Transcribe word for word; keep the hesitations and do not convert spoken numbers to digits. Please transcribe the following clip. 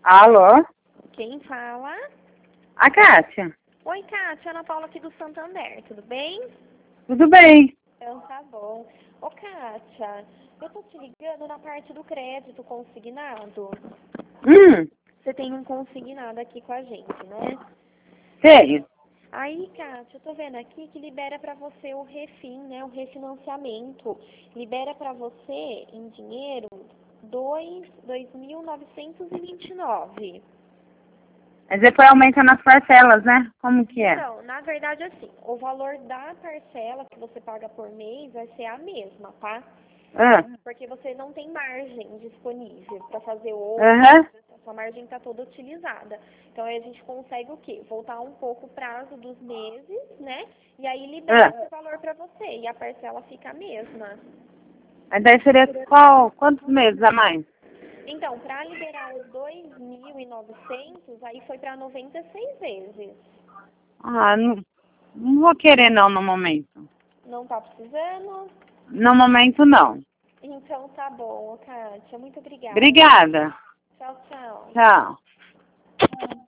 Alô? Quem fala? A Kátia. Oi, Kátia, Ana Paula aqui do Santander, tudo bem? Tudo bem? Então tá bom. Ô, Kátia, eu tô te ligando na parte do crédito consignado. Hum, Você tem um consignado aqui com a gente, né? sério? Aí, Kátia, eu tô vendo aqui que libera pra você o refin, né? O refinanciamento. Libera pra você em dinheiro dois mil novecentos e vinte e nove. Mas depois aumenta nas parcelas, né? Como que é? Então, na verdade, assim, o valor da parcela que você paga por mês vai ser a mesma, tá? Ah, Porque você não tem margem disponível para fazer outra, aham. a sua margem está toda utilizada. Então, aí a gente consegue o quê? Voltar um pouco o prazo dos meses, né? E aí libera Ah. esse valor para você e a parcela fica a mesma. Mas daí seria qual, quantos meses a mais? Então, para liberar os dois mil e novecentos, aí foi para noventa e seis vezes. Ah, não, não vou querer não no momento. Não tá precisando? No momento não. Então tá bom, Kátia. Muito obrigada. Obrigada. Tchau, tchau. Tchau.